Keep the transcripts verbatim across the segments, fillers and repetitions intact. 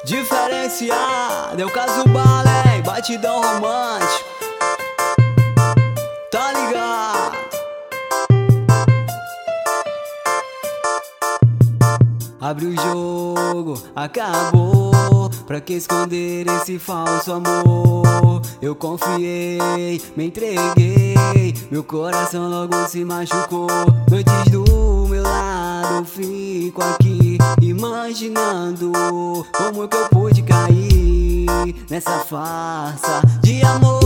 Diferenciado, é o caso balé, batidão romântico. Tá ligado? Abre o jogo, acabou. Pra que esconder esse falso amor? Eu confiei, me entreguei, meu coração logo se machucou. Noites do meu lado eu fico aqui imaginando como que eu pude cair nessa farsa de amor.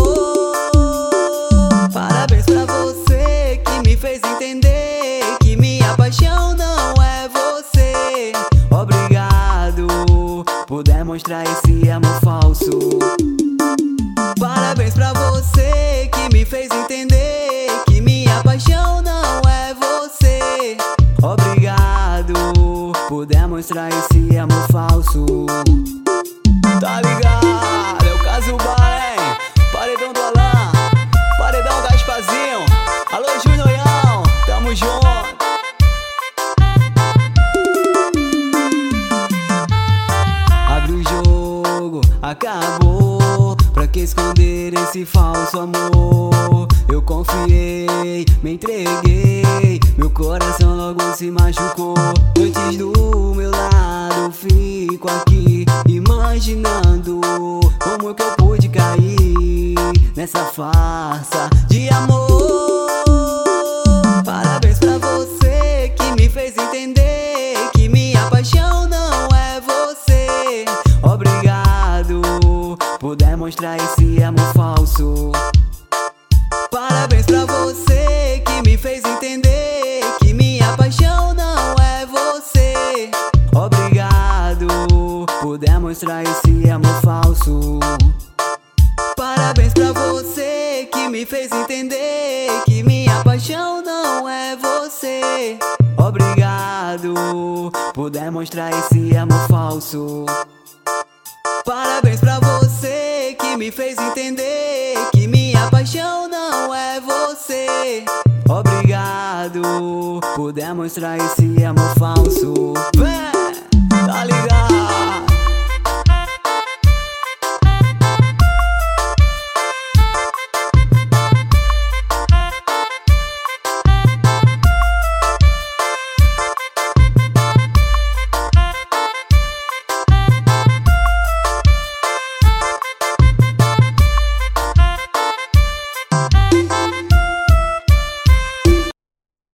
Parabéns pra você que me fez entender que minha paixão não é você. Obrigado por demonstrar esse amor falso. Parabéns pra você que me fez entender que minha paixão não é você. Obrigado por demonstrar esse amor falso. Tá ligado? É o caso balé, paredão do Alan, paredão Gasparzinho. Alô Juniorão, tamo junto. Abre o jogo, acabou. Pra que esconder esse falso amor? Eu confiei, me entreguei, meu coração logo se machucou. Noites do meu lado eu fico aqui imaginando como que eu pude cair nessa farsa de amor. Parabéns pra você que me fez entender que minha paixão não é você. Obrigado por demonstrar esse amor falso. Parabéns pra você que me fez entender que minha paixão não é você. Obrigado por demonstrar esse amor falso. Parabéns pra você que me fez entender que minha paixão não é você. Obrigado por demonstrar esse amor falso. Parabéns pra você que me fez entender que minha paixão não é você. Obrigado por demonstrar esse amor falso. Vem!